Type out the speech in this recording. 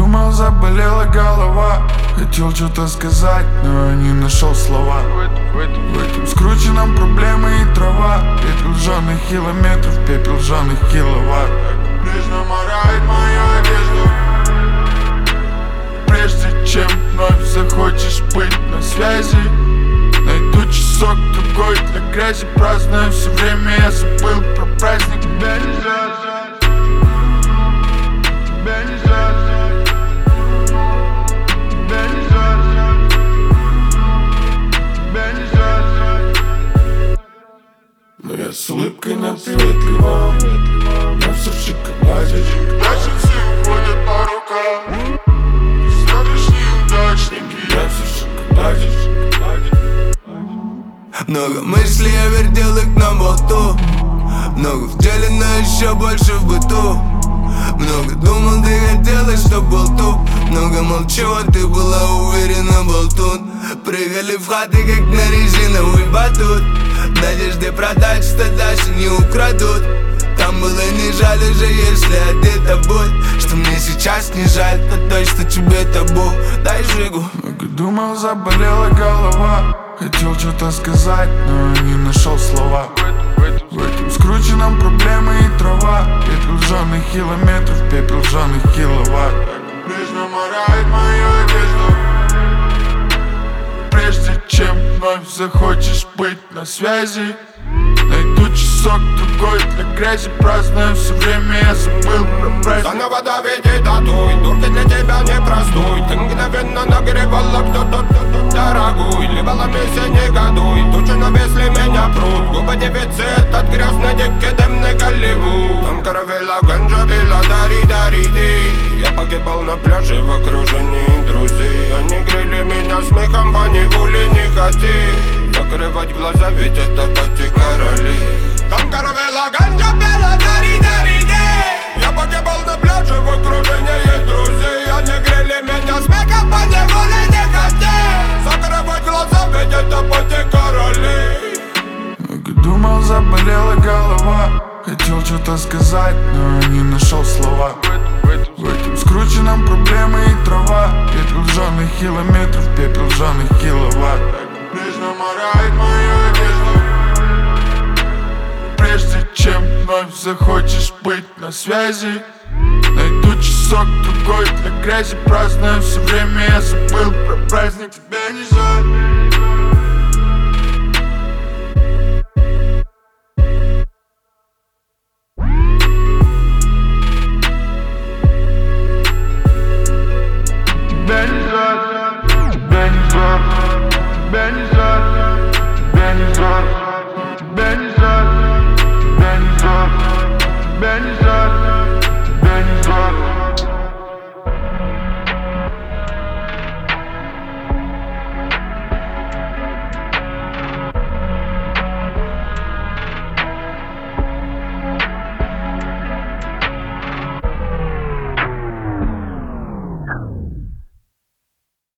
думал, заболела голова. Хотел что-то сказать, но не нашел слова. В этом скрученном проблемы и трава. Пепел жженых километров, пепел жженых киловатт. Нежно морает мою одежду. Прежде чем вновь захочешь быть на связи, найду часок другой для грязи. Праздную все время, я забыл про праздник. Тебя нельзя взять, тебя нельзя взять, тебя нельзя взять, тебя нельзя взять. Но я с улыбкой на приветливом, я все в шоколаде. Дальше все уходят по рукам. Сегодняшние удачники, я все в шоколаде. Много мыслей, я вертел их на болту. Много в деле, но еще больше в быту. Много думал, ты хотела, чтоб был тут. Много молчу, а ты была уверена, болтун. Прыгали в хаты, как на резиновый батут. В надежде продать, что даже не украдут. Там было не жаль уже, если одета будь. Что мне сейчас не жаль, то точно тебе табу. Дай жигу. Много думал, заболела голова. Хотел что-то сказать, но не нашел слова. В этом скрученном проблемы и трава. Пепел жженых километров, пепел жженых киловатт. Нежно морает мою одежду. Прежде чем вновь захочешь быть на связи, найду часок другой для грязи. Праздную все время, я забыл про праздник. Заново доведи татуй, турки для тебя не простой. Ты мгновенно нагревала кто-то дорогой. Ливала месяц, не годуй, тучи навесли меня пруд. Губы дефицит от грязной девки, дымный Голливуд. Там каравелла, ганджа, вилла, дари. Я погибал на пляже в окружении друзей. Они грели меня смехом, по неволе не хоти. Закрывать глаза, ведь это пати короли. Там каравелла, ганджа, вилла, дари. Я погибал на пляже в окружении друзей. Они грели меня смехом, по неволе не хоти. Закрывать глаза, ведь это пати короли. Много думал, заболела голова. Хотел что-то сказать, но не нашел слова. В этом скрученном проблемы и трава. Пепел жженых километров, пепел жженых киловатт. Нежно морает мою одежду. Прежде чем вновь захочешь быть на связи, найду часок другой для грязи. Праздную все время, я забыл про праздник. Тебя нельзя